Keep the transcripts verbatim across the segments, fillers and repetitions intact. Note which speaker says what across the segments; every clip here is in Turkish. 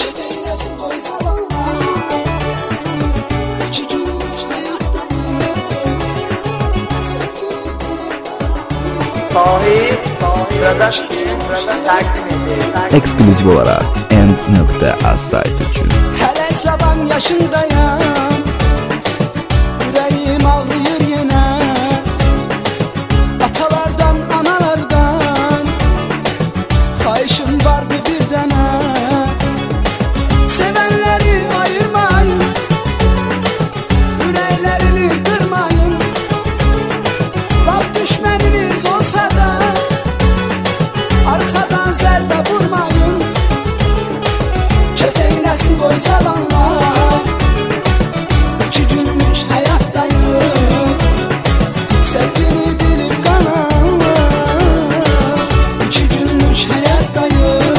Speaker 1: Çekeylesin koy zavallar. İki günlük hayattayım. Sevgili bulutlar.
Speaker 2: Tahir, burada burada takdim edeyim.
Speaker 3: Ekskluziv olarak end nokta az sayt için.
Speaker 1: Hele cavan yaşındayım. Yüreğim ağrıyor yine. Atalardan, analardan kayışım vardı bir tane. Sevenleri ayırmayın, yüreklerini kırmayın. Bak düşmanınız olsa da arkadan zerbe vurmayın. Kefeylesin koy zavallar. İki günlük hayattayım. Sevgini bilip kanan. İki günlük hayattayım.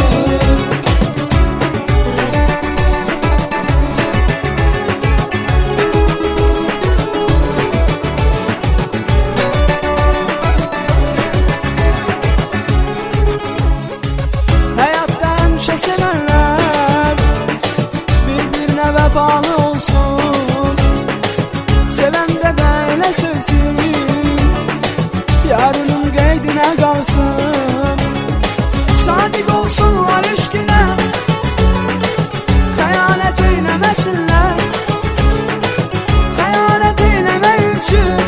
Speaker 1: Hayatta hemşe sevenler birbirine vefalı olsun. Seven de böyle sevsin, yarının qeydinə qalsın. Sadiq olsunlar eşqinə, xəyanət eyləməsinlər. Xəyanət eyləmək üçün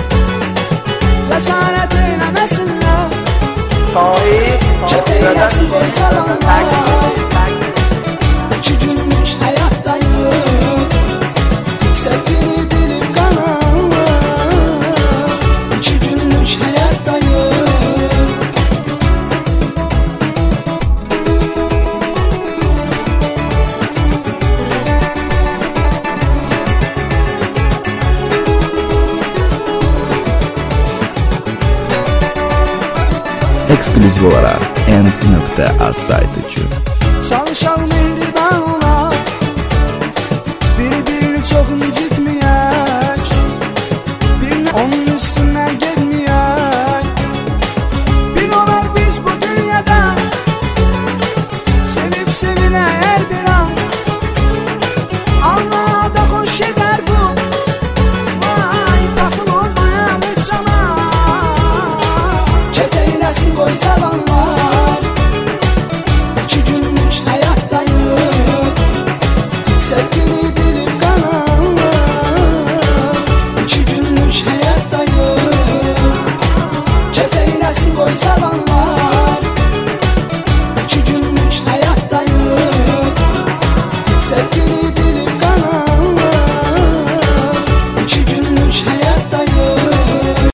Speaker 1: cəsarət eyləməsinlər.
Speaker 2: Tahir,
Speaker 1: Kefeylesin koy
Speaker 2: burada
Speaker 1: zavallar.
Speaker 2: takdim edeyim.
Speaker 1: İki günlük hayattayım. Sevgini bilip kanan. İki günlük hayattayım.
Speaker 3: Ekskluziv olarak end nokta az sayt için.
Speaker 1: Çalışan mehriban olar, bir-birini çok incitmeyek, birine onun üstüne gelmeyek. Bir olar biz bu dünyada, sevip sevile her bir an. Allah'a da hoş eder bu, vay bakın olmayan hiç zaman. Kefeylesin koy zavallar. İki günlük hayattayım. Sevgini bilip kanan. İki günlük hayattayım. Kefeylesin koy zavallar. İki günlük hayattayım. Sevgini